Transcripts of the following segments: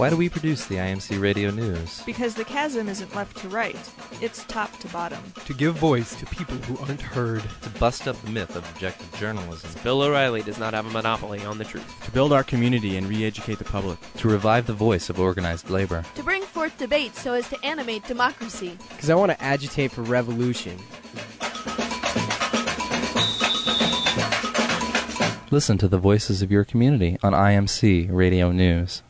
Why do we produce the IMC Radio News? Because the chasm isn't left to right, it's top to bottom. To give voice to people who aren't heard. To bust up the myth of objective journalism. Bill O'Reilly does not have a monopoly on the truth. To build our community and re-educate the public. To revive the voice of organized labor. To bring forth debate so as to animate democracy. Because I want to agitate for revolution. Listen to the voices of your community on IMC Radio News.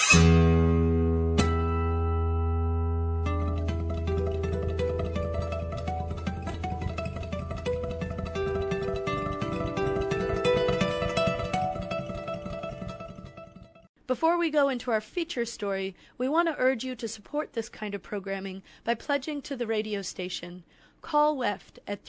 Before we go into our feature story, we want to urge you to support this kind of programming by pledging to the radio station. Call WEFT at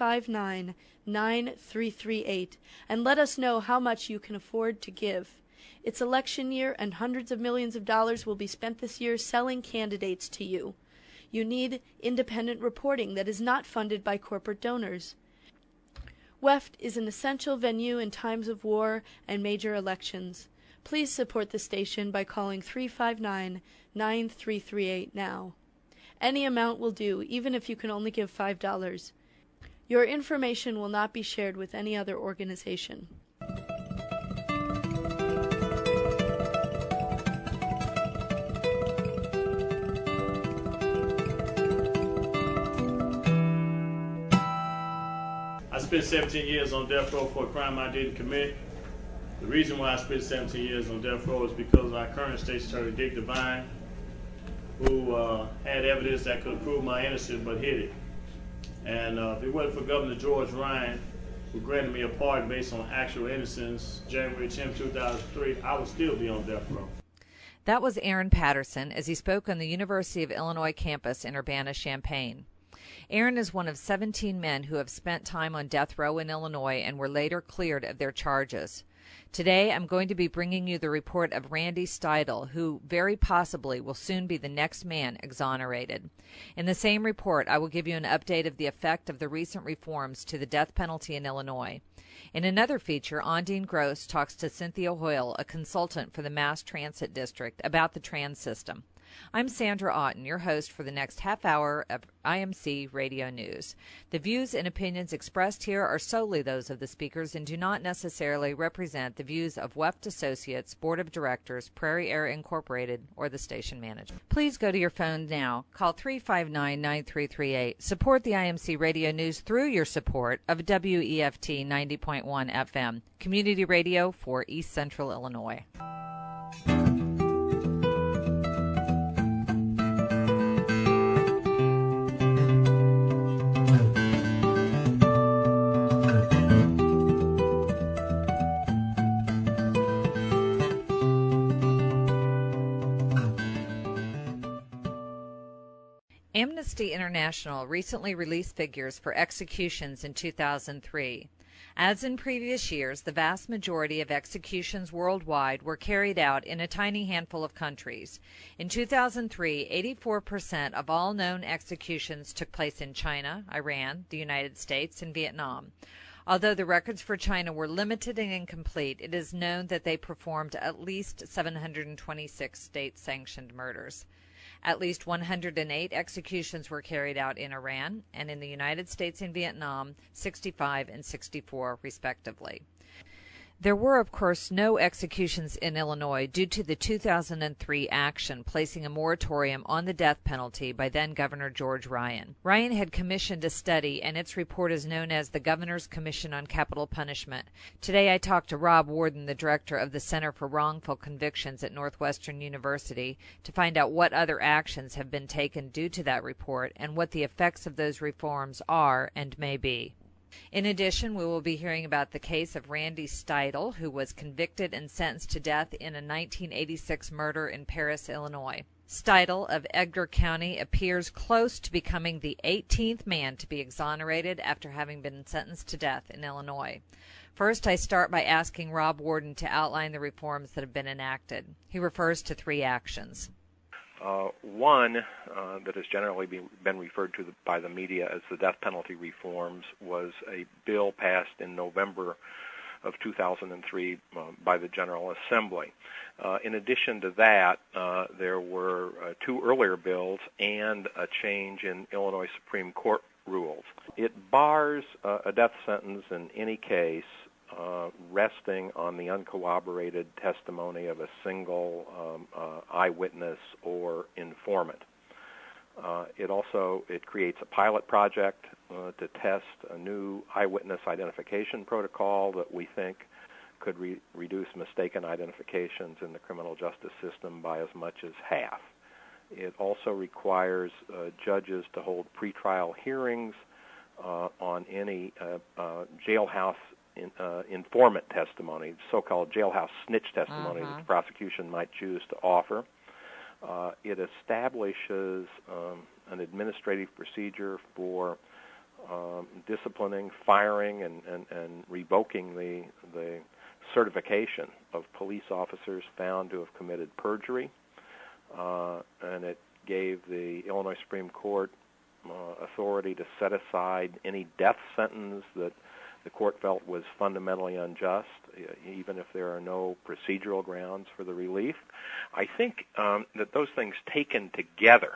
359-9338 and let us know how much you can afford to give. It's election year and hundreds of millions of dollars will be spent this year selling candidates to you. You need independent reporting that is not funded by corporate donors. WEFT is an essential venue in times of war and major elections. Please support the station by calling 359-9338 now. Any amount will do, even if you can only give $5. Your information will not be shared with any other organization. I spent 17 years on death row for a crime I didn't commit. The reason why I spent 17 years on death row is because our current State's Attorney, Dick Devine, who had evidence that could prove my innocence but hid it. And if it wasn't for Governor George Ryan, who granted me a pardon based on actual innocence, January 10, 2003, I would still be on death row. That was Aaron Patterson as he spoke on the University of Illinois campus in Urbana-Champaign. Aaron is one of 17 men who have spent time on death row in Illinois and were later cleared of their charges. Today, I'm going to be bringing you the report of Randy Steidl, who very possibly will soon be the next man exonerated. In the same report, I will give you an update of the effect of the recent reforms to the death penalty in Illinois. In another feature, Ondine Gross talks to Cynthia Hoyle, a consultant for the Mass Transit District, about the trans system. I'm Sandra Otten, your host for the next half hour of IMC Radio News. The views and opinions expressed here are solely those of the speakers and do not necessarily represent the views of WEFT Associates, Board of Directors, Prairie Air Incorporated, or the station manager. Please go to your phone now. Call 359-9338. Support the IMC Radio News through your support of WEFT 90.1 FM, community radio for East Central Illinois. Amnesty International recently released figures for executions in 2003. As in previous years, the vast majority of executions worldwide were carried out in a tiny handful of countries. In 2003, 84% of all known executions took place in China, Iran, the United States, and Vietnam. Although the records for China were limited and incomplete, it is known that they performed at least 726 state-sanctioned murders. At least 108 executions were carried out in Iran, and in the United States and Vietnam, 65 and 64, respectively. There were, of course, no executions in Illinois due to the 2003 action placing a moratorium on the death penalty by then-Governor George Ryan. Ryan had commissioned a study, and its report is known as the Governor's Commission on Capital Punishment. Today I talked to Rob Warden, the director of the Center for Wrongful Convictions at Northwestern University, to find out what other actions have been taken due to that report and what the effects of those reforms are and may be. In addition, we will be hearing about the case of Randy Steidl, who was convicted and sentenced to death in a 1986 murder in Paris, Illinois. Steidl of Edgar County appears close to becoming the 18th man to be exonerated after having been sentenced to death in Illinois. First, I start by asking Rob Warden to outline the reforms that have been enacted. He refers to 3 actions. One that has generally been referred to by the media as the death penalty reforms was a bill passed in November 2003 by the General Assembly. In addition to that, there were two earlier bills and a change in Illinois Supreme Court rules. It bars a death sentence in any case resting on the uncorroborated testimony of a single eyewitness or informant. It creates a pilot project to test a new eyewitness identification protocol that we think could reduce mistaken identifications in the criminal justice system by as much as half. It also requires judges to hold pretrial hearings on any jailhouse informant testimony, so-called jailhouse snitch testimony that the prosecution might choose to offer. It establishes an administrative procedure for disciplining, firing, and revoking the certification of police officers found to have committed perjury. And it gave the Illinois Supreme Court authority to set aside any death sentence that the court felt was fundamentally unjust, even if there are no procedural grounds for the relief. I think that those things taken together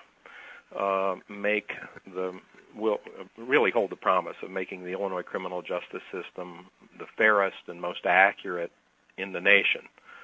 will really hold the promise of making the Illinois criminal justice system the fairest and most accurate in the nation,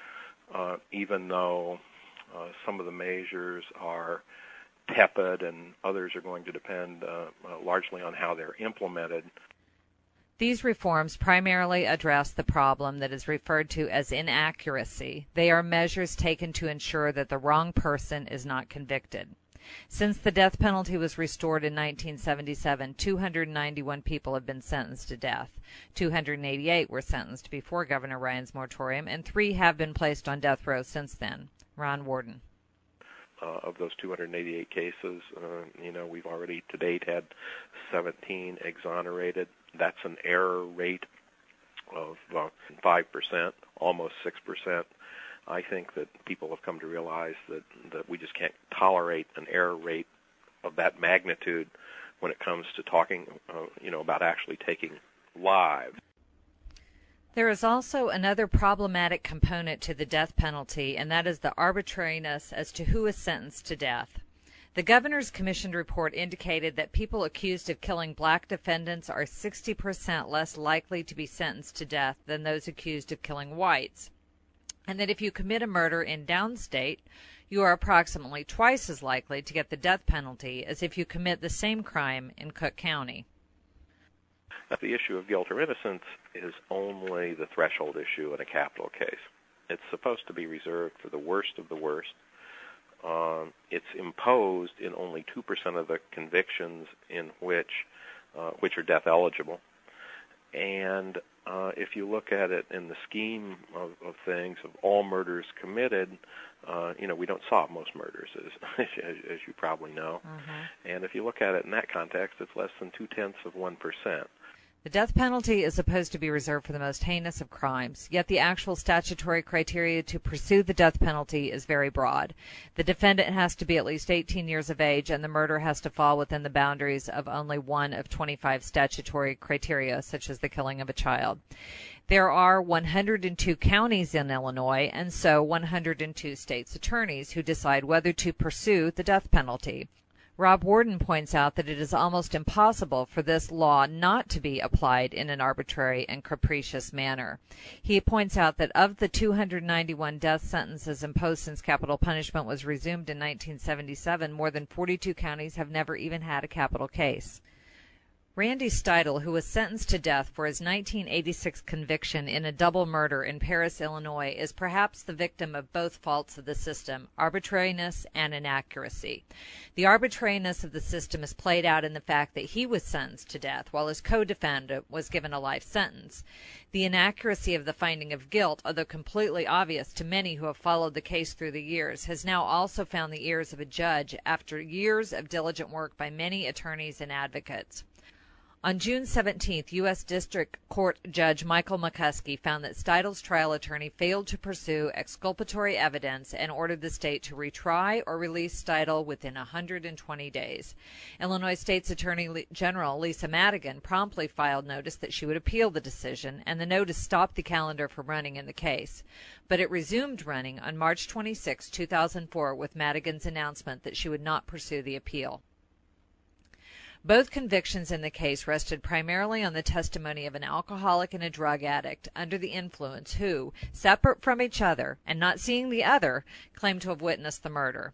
even though some of the measures are tepid and others are going to depend largely on how they're implemented. These reforms primarily address the problem that is referred to as inaccuracy. They are measures taken to ensure that the wrong person is not convicted. Since the death penalty was restored in 1977, 291 people have been sentenced to death. 288 were sentenced before Governor Ryan's moratorium, and 3 have been placed on death row since then. Ron Worden. Of those 288 cases, we've already to date had 17 exonerated. That's an error rate of 5%, almost 6%. I think that people have come to realize that we just can't tolerate an error rate of that magnitude when it comes to talking, about actually taking lives. There is also another problematic component to the death penalty, and that is the arbitrariness as to who is sentenced to death. The governor's commissioned report indicated that people accused of killing black defendants are 60% less likely to be sentenced to death than those accused of killing whites, and that if you commit a murder in downstate, you are approximately twice as likely to get the death penalty as if you commit the same crime in Cook County. The issue of guilt or innocence is only the threshold issue in a capital case. It's supposed to be reserved for the worst of the worst. It's imposed in only 2% of the convictions in which are death eligible. And if you look at it in the scheme of things, of all murders committed, we don't solve most murders, as you probably know. And if you look at it in that context, it's less than 0.2%. The death penalty is supposed to be reserved for the most heinous of crimes, yet the actual statutory criteria to pursue the death penalty is very broad. The defendant has to be at least 18 years of age, and the murder has to fall within the boundaries of only one of 25 statutory criteria, such as the killing of a child. There are 102 counties in Illinois, and so 102 state's attorneys who decide whether to pursue the death penalty. Rob Worden points out that it is almost impossible for this law not to be applied in an arbitrary and capricious manner. He points out that of the 291 death sentences imposed since capital punishment was resumed in 1977, more than 42 counties have never even had a capital case. Randy Steidle, who was sentenced to death for his 1986 conviction in a double murder in Paris, Illinois, is perhaps the victim of both faults of the system, arbitrariness and inaccuracy. The arbitrariness of the system is played out in the fact that he was sentenced to death while his co-defendant was given a life sentence. The inaccuracy of the finding of guilt, although completely obvious to many who have followed the case through the years, has now also found the ears of a judge after years of diligent work by many attorneys and advocates. On June 17th, U.S. District Court Judge Michael McCuskey found that Steitl's trial attorney failed to pursue exculpatory evidence and ordered the state to retry or release Steitl within 120 days. Illinois State's Attorney General Lisa Madigan promptly filed notice that she would appeal the decision, and the notice stopped the calendar from running in the case. But it resumed running on March 26, 2004, with Madigan's announcement that she would not pursue the appeal. Both convictions in the case rested primarily on the testimony of an alcoholic and a drug addict under the influence who, separate from each other and not seeing the other, claimed to have witnessed the murder.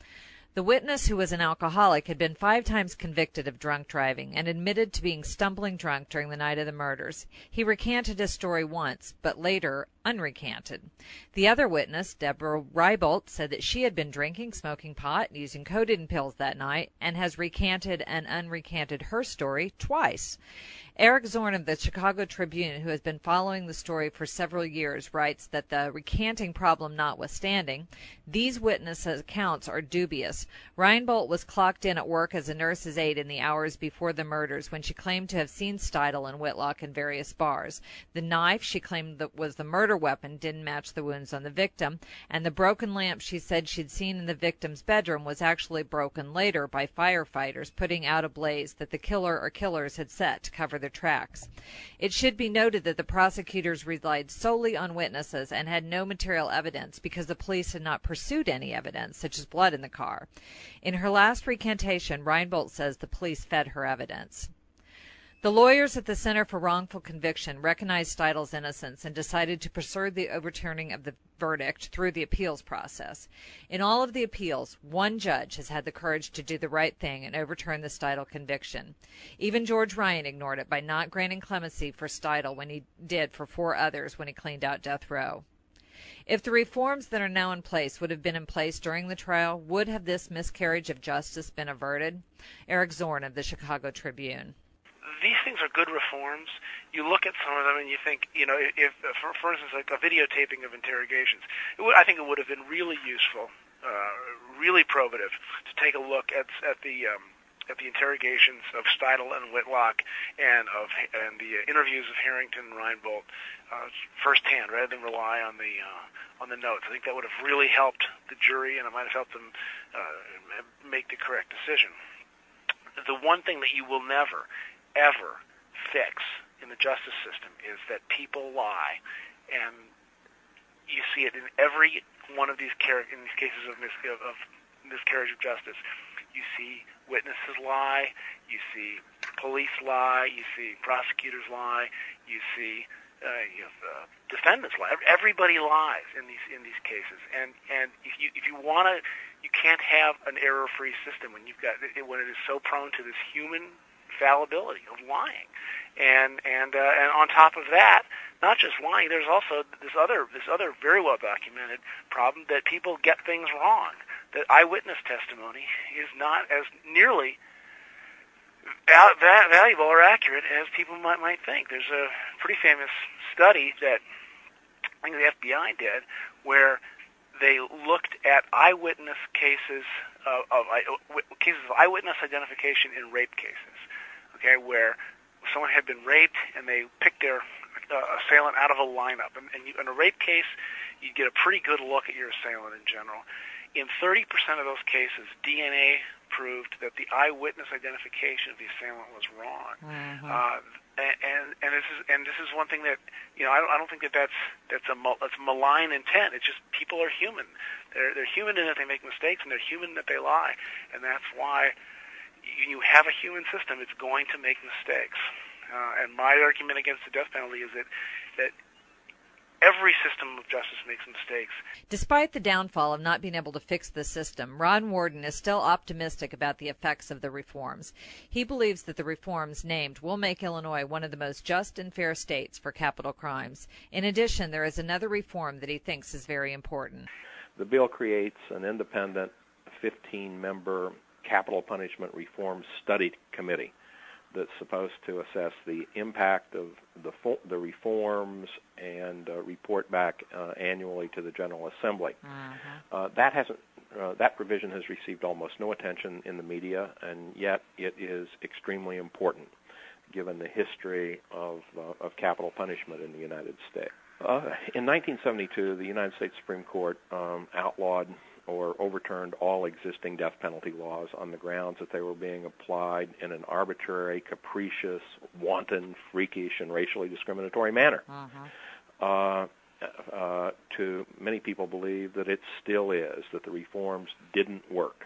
The witness, who was an alcoholic, had been 5 times convicted of drunk driving and admitted to being stumbling drunk during the night of the murders. He recanted his story once, but later unrecanted. The other witness, Deborah Reibolt, said that she had been drinking, smoking pot, and using codeine pills that night, and has recanted and unrecanted her story twice. Eric Zorn of the Chicago Tribune, who has been following the story for several years, writes that the recanting problem notwithstanding, these witness accounts are dubious. Reinbolt was clocked in at work as a nurse's aide in the hours before the murders when she claimed to have seen Steitl and Whitlock in various bars. The knife she claimed that was the murder weapon didn't match the wounds on the victim, and the broken lamp she said she'd seen in the victim's bedroom was actually broken later by firefighters putting out a blaze that the killer or killers had set to cover their tracks. It should be noted that the prosecutors relied solely on witnesses and had no material evidence because the police had not pursued any evidence, such as blood in the car. In her last recantation, Reinbolt says the police fed her evidence. The lawyers at the Center for Wrongful Conviction recognized Steitl's innocence and decided to pursue the overturning of the verdict through the appeals process. In all of the appeals, one judge has had the courage to do the right thing and overturn the Steitl conviction. Even George Ryan ignored it by not granting clemency for Steitl when he did for 4 others when he cleaned out death row. If the reforms that are now in place would have been in place during the trial, would have this miscarriage of justice been averted? Eric Zorn of the Chicago Tribune. These things are good reforms. You look at some of them and you think, if for instance, like a videotaping of interrogations, I think it would have been really useful, really probative, to take a look at the interrogations of Steitl and Whitlock and the interviews of Harrington and Reinbolt firsthand, rather than rely on the notes. I think that would have really helped the jury, and it might have helped them make the correct decision. The one thing that you will never ever fix in the justice system is that people lie, and you see it in every one of these cases of miscarriage of justice. You see witnesses lie, you see police lie, you see prosecutors lie, you see defendants lie. Everybody lies in these cases, and if you want to, you can't have an error-free system when when it is so prone to this human fallibility of lying, and on top of that, not just lying, there's also this other very well documented problem that people get things wrong. That eyewitness testimony is not as nearly valuable or accurate as people might think. There's a pretty famous study that I think the FBI did, where they looked at eyewitness cases of eyewitness identification in rape cases. Okay, where someone had been raped and they picked their assailant out of a lineup. And in a rape case, you get a pretty good look at your assailant in general. In 30% of those cases, DNA proved that the eyewitness identification of the assailant was wrong. Mm-hmm. And this is one thing that I don't think that's malign intent. It's just people are human. They're human in that they make mistakes, and they're human that they lie, and that's why. You have a human system, it's going to make mistakes. And my argument against the death penalty is that every system of justice makes mistakes. Despite the downfall of not being able to fix the system, Ron Worden is still optimistic about the effects of the reforms. He believes that the reforms named will make Illinois one of the most just and fair states for capital crimes. In addition, there is another reform that he thinks is very important. The bill creates an independent 15-member capital punishment reform study committee that's supposed to assess the impact of the reforms and report back annually to the General Assembly. Mm-hmm. That provision has received almost no attention in the media, and yet it is extremely important. given the history of capital punishment in the United States. In 1972, the United States Supreme Court outlawed or overturned all existing death penalty laws on the grounds that they were being applied in an arbitrary, capricious, wanton, freakish, and racially discriminatory manner. To many people believe that it still is, that the reforms didn't work.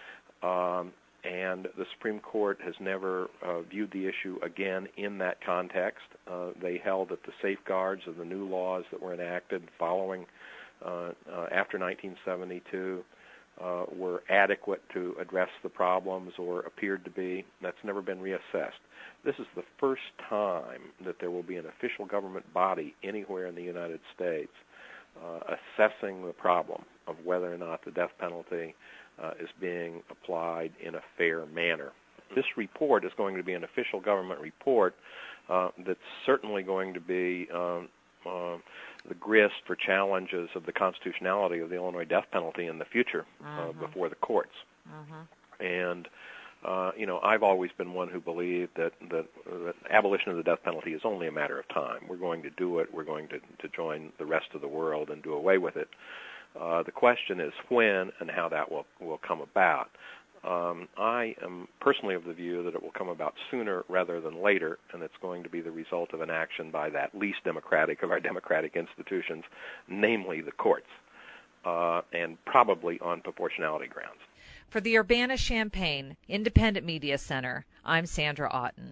And the Supreme Court has never viewed the issue again in that context. They held that the safeguards of the new laws that were enacted following after 1972 were adequate to address the problems, or appeared to be. That's never been reassessed. This is the first time that there will be an official government body anywhere in the United States assessing the problem of whether or not the death penalty is being applied in a fair manner. This report is going to be an official government report that's certainly going to be the grist for challenges of the constitutionality of the Illinois death penalty in the future before the courts. And I've always been one who believed that abolition of the death penalty is only a matter of time. We're going to do it. We're going to join the rest of the world and do away with it. The question is when and how that will come about. I am personally of the view that it will come about sooner rather than later, and it's going to be the result of an action by that least democratic of our democratic institutions, namely the courts, and probably on proportionality grounds. For the Urbana-Champaign Independent Media Center, I'm Sandra Otten.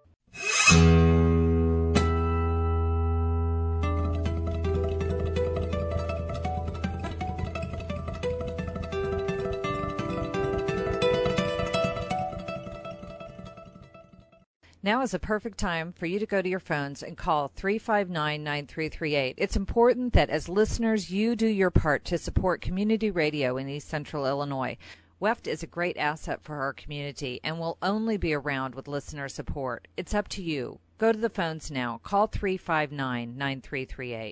Now is a perfect time for you to go to your phones and call 359-9338. It's important that as listeners, you do your part to support community radio in East Central Illinois. WEFT is a great asset for our community and will only be around with listener support. It's up to you. Go to the phones now. Call 359-9338.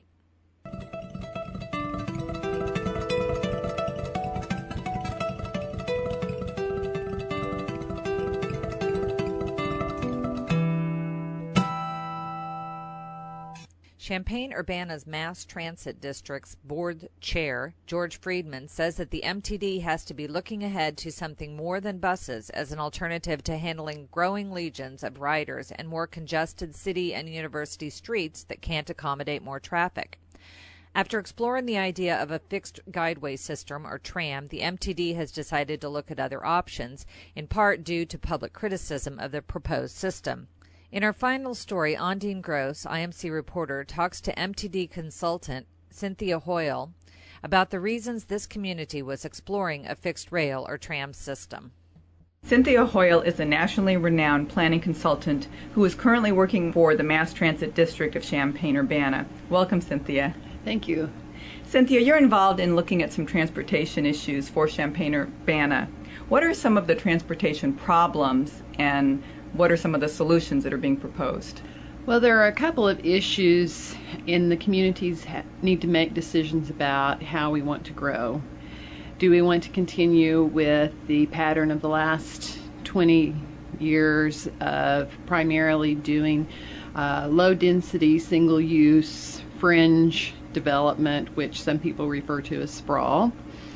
Champaign-Urbana's Mass Transit District's board chair, George Friedman, says that the MTD has to be looking ahead to something more than buses as an alternative to handling growing legions of riders and more congested city and university streets that can't accommodate more traffic. After exploring the idea of a fixed guideway system, or tram, the MTD has decided to look at other options, in part due to public criticism of the proposed system. In our final story, Ondine Gross, IMC reporter, talks to MTD consultant Cynthia Hoyle about the reasons this community was exploring a fixed rail or tram system. Cynthia Hoyle is a nationally renowned planning consultant who is currently working for the Mass Transit District of Champaign-Urbana. Welcome, Cynthia. Thank you. Cynthia, you're involved in looking at some transportation issues for Champaign-Urbana. What are some of the transportation problems, and what are some of the solutions that are being proposed? Well, there are a couple of issues in the communities need to make decisions about how we want to grow. Do we want to continue with the pattern of the last 20 years of primarily doing low-density, single-use, fringe development, which some people refer to as sprawl?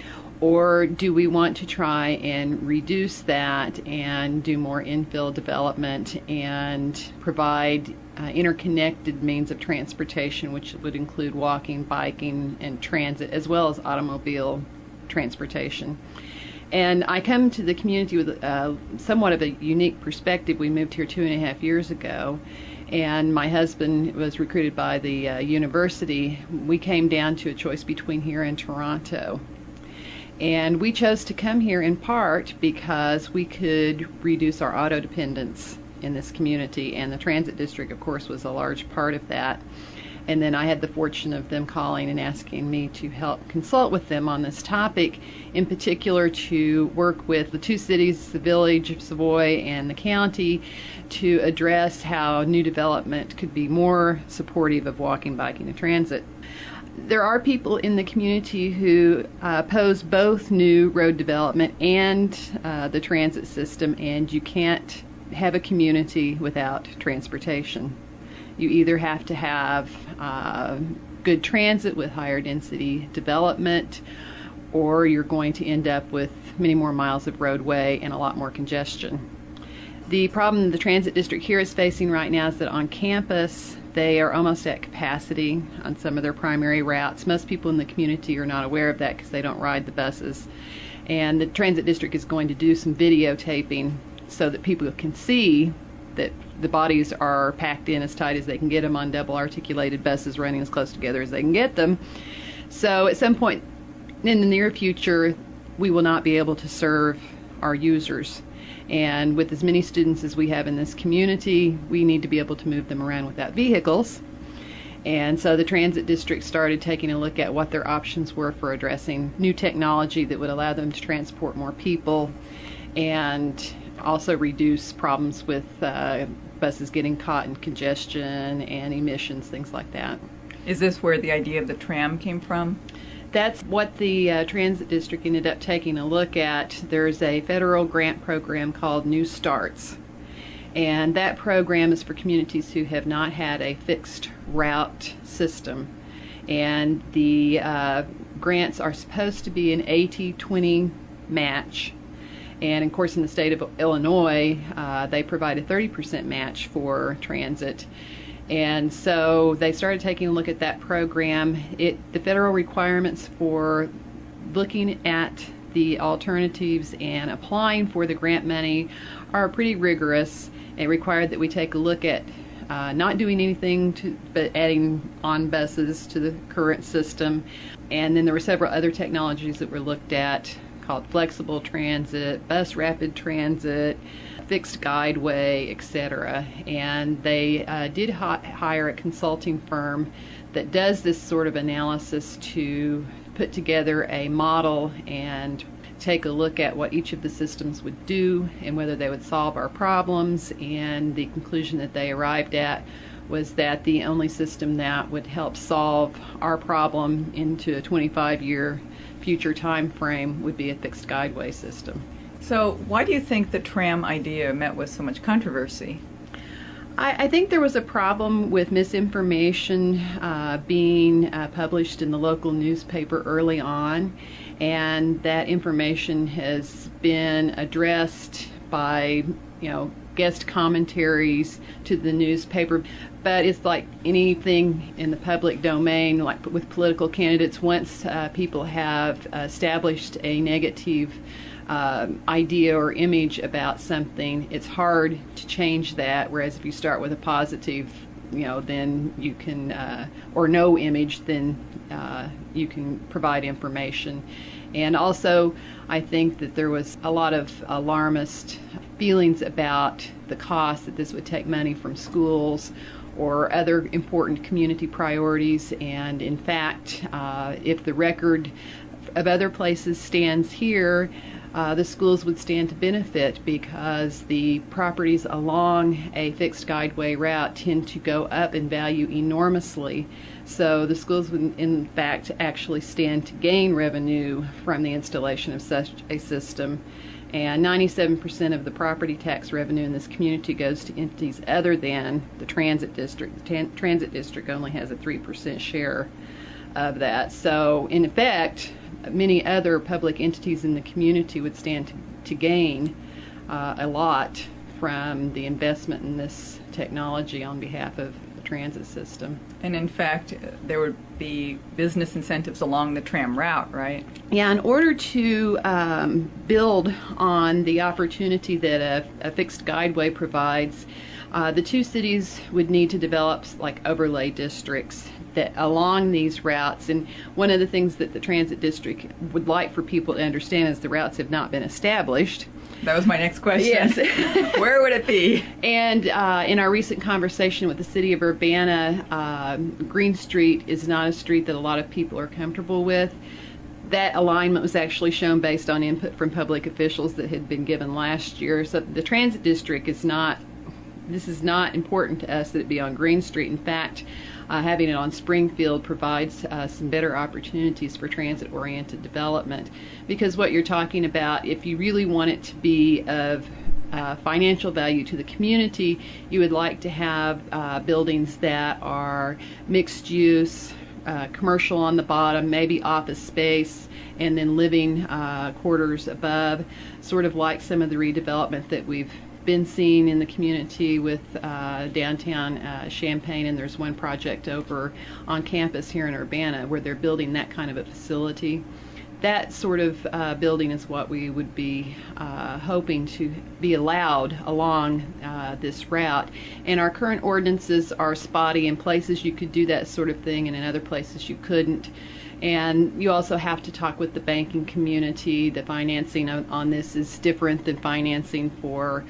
Or do we want to try and reduce that and do more infill development and provide interconnected means of transportation, which would include walking, biking, and transit, as well as automobile transportation? And I come to the community with somewhat of a unique perspective. We moved here 2.5 years ago, and my husband was recruited by the university. We came down to a choice between here and Toronto. And we chose to come here in part because we could reduce our auto dependence in this community, and the transit district, of course, was a large part of that. And then I had the fortune of them calling and asking me to help consult with them on this topic, in particular to work with the two cities, the village of Savoy and the county, to address how new development could be more supportive of walking, biking, and transit. There are people in the community who oppose both new road development and the transit system, and you can't have a community without transportation. You either have to have good transit with higher density development, or you're going to end up with many more miles of roadway and a lot more congestion. The problem the transit district here is facing right now is that on campus they are almost at capacity on some of their primary routes. Most people in the community are not aware of that because they don't ride the buses. And the transit district is going to do some videotaping so that people can see that the bodies are packed in as tight as they can get them on double articulated buses running as close together as they can get them. So at some point in the near future, we will not be able to serve our users. And with as many students as we have in this community, we need to be able to move them around without vehicles. And so the transit district started taking a look at what their options were for addressing new technology that would allow them to transport more people and also reduce problems with buses getting caught in congestion and emissions, things like that. Is this where the idea of the tram came from? That's what the transit district ended up taking a look at. There's a federal grant program called New Starts, and that program is for communities who have not had a fixed route system. And the grants are supposed to be an 80-20 match. And of course in the state of Illinois, they provide a 30% match for transit. And so they started taking a look at that program. The federal requirements for looking at the alternatives and applying for the grant money are pretty rigorous. It required that we take a look at not doing anything but adding on buses to the current system. And then there were several other technologies that were looked at called flexible transit, bus rapid transit, fixed guideway, etc. And they did hire a consulting firm that does this sort of analysis to put together a model and take a look at what each of the systems would do and whether they would solve our problems. And the conclusion that they arrived at was that the only system that would help solve our problem into a 25-year future time frame would be a fixed guideway system. So why do you think the tram idea met with so much controversy? I think there was a problem with misinformation being published in the local newspaper early on, and that information has been addressed by, guest commentaries to the newspaper. But it's like anything in the public domain, like with political candidates, once people have established a negative idea or image about something, it's hard to change that, whereas if you start with a positive, then you can, or no image, then you can provide information. And also, I think that there was a lot of alarmist feelings about the cost, that this would take money from schools or other important community priorities. And in fact, if the record of other places stands here, the schools would stand to benefit because the properties along a fixed guideway route tend to go up in value enormously. So the schools would in fact actually stand to gain revenue from the installation of such a system. And 97% of the property tax revenue in this community goes to entities other than the transit district. The transit district only has a 3% share of that. So in effect, many other public entities in the community would stand to gain a lot from the investment in this technology on behalf of the transit system. And in fact, there would be business incentives along the tram route, right? Yeah, in order to build on the opportunity that a fixed guideway provides, the two cities would need to develop like overlay districts that along these routes. And one of the things that the transit district would like for people to understand is the routes have not been established. That was my next question. Yes. Where would it be? And in our recent conversation with the city of Urbana, Green Street is not a street that a lot of people are comfortable with. That alignment was actually shown based on input from public officials that had been given last year. So the transit district is not important to us that it be on Green Street. In fact, having it on Springfield provides some better opportunities for transit-oriented development, because what you're talking about, if you really want it to be of financial value to the community, you would like to have buildings that are mixed use, commercial on the bottom, maybe office space, and then living quarters above, sort of like some of the redevelopment that we've been seeing in the community with downtown Champaign, and there's one project over on campus here in Urbana where they're building that kind of a facility. That sort of building is what we would be hoping to be allowed along this route. And our current ordinances are spotty. In places you could do that sort of thing, and in other places you couldn't. And you also have to talk with the banking community. The financing on this is different than financing for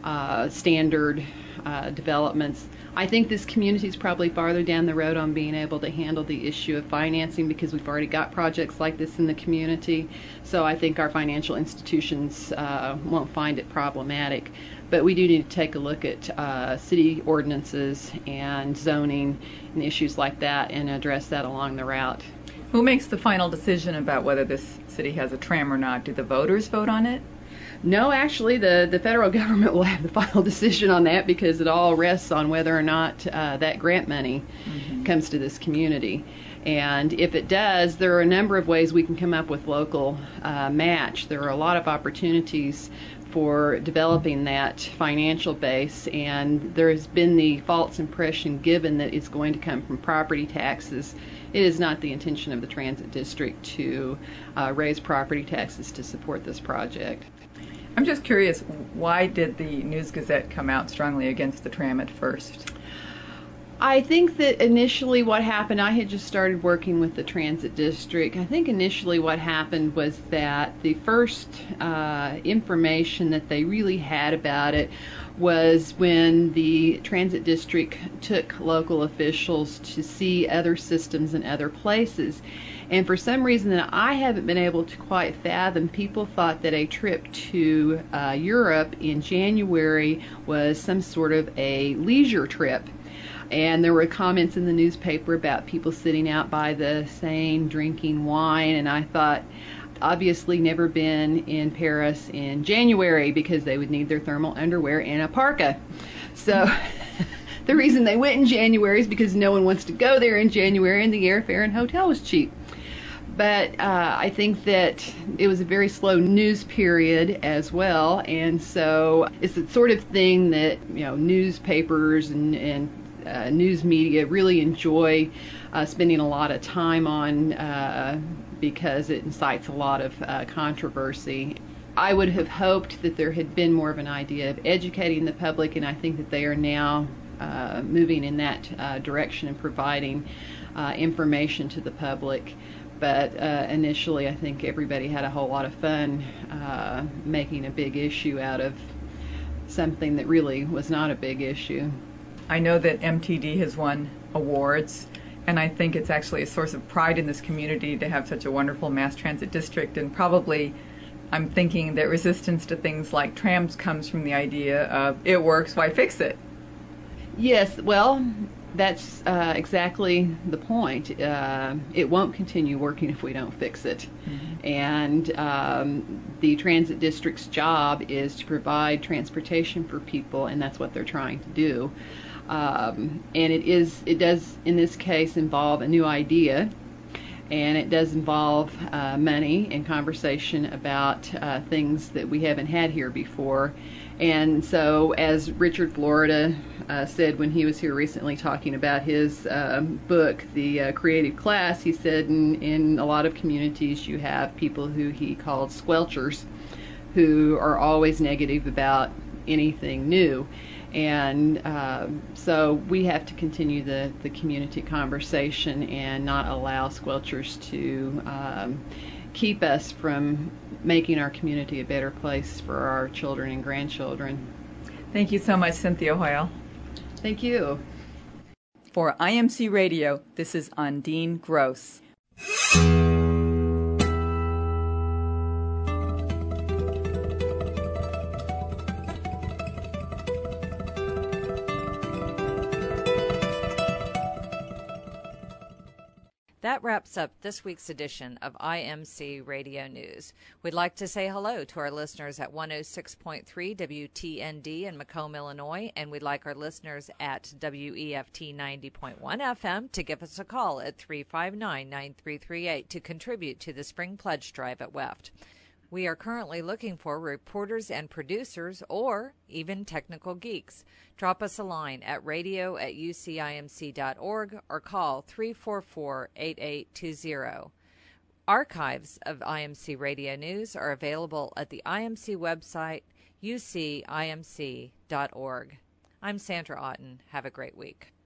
standard developments. I think this community is probably farther down the road on being able to handle the issue of financing because we've already got projects like this in the community. So I think our financial institutions won't find it problematic. But we do need to take a look at city ordinances and zoning and issues like that and address that along the route. Who makes the final decision about whether this city has a tram or not? Do the voters vote on it? No, actually, the federal government will have the final decision on that because it all rests on whether or not that grant money comes to this community. And if it does, there are a number of ways we can come up with local match. There are a lot of opportunities for developing that financial base, and there has been the false impression given that it's going to come from property taxes. It is not the intention of the transit district to raise property taxes to support this project. I'm just curious, why did the News-Gazette come out strongly against the tram at first? I think that initially what happened, I had just started working with the transit district. I think initially what happened was that the first information that they really had about it was when the transit district took local officials to see other systems in other places. And for some reason that I haven't been able to quite fathom, people thought that a trip to Europe in January was some sort of a leisure trip. And there were comments in the newspaper about people sitting out by the Seine drinking wine, and I thought, obviously never been in Paris in January because they would need their thermal underwear and a parka. So the reason they went in January is because no one wants to go there in January and the airfare and hotel was cheap. But I think that it was a very slow news period as well, and so it's the sort of thing that, you know, newspapers and news media really enjoy spending a lot of time on because it incites a lot of controversy. I would have hoped that there had been more of an idea of educating the public, and I think that they are now moving in that direction and providing information to the public. But initially, I think everybody had a whole lot of fun making a big issue out of something that really was not a big issue. I know that MTD has won awards, and I think it's actually a source of pride in this community to have such a wonderful mass transit district, and probably I'm thinking that resistance to things like trams comes from the idea of it works, why fix it? Yes, well, that's exactly the point. It won't continue working if we don't fix it. And the transit district's job is to provide transportation for people, and that's what they're trying to do. And it does in this case involve a new idea, and it does involve money and conversation about things that we haven't had here before. And so, as Richard Florida said when he was here recently talking about his book, The Creative Class, he said in a lot of communities you have people who he called squelchers, who are always negative about anything new. And so we have to continue the community conversation and not allow squelchers to keep us from making our community a better place for our children and grandchildren. Thank you so much, Cynthia Hoyle. Thank you. For IMC Radio, this is Undine Gross. That wraps up this week's edition of IMC Radio News. We'd like to say hello to our listeners at 106.3 WTND in Macomb, Illinois, and we'd like our listeners at WEFT 90.1 FM to give us a call at 359-9338 to contribute to the Spring Pledge Drive at WEFT. We are currently looking for reporters and producers or even technical geeks. Drop us a line at radio@ucimc.org or call 344-8820. Archives of IMC Radio News are available at the IMC website, ucimc.org. I'm Sandra Otten. Have a great week.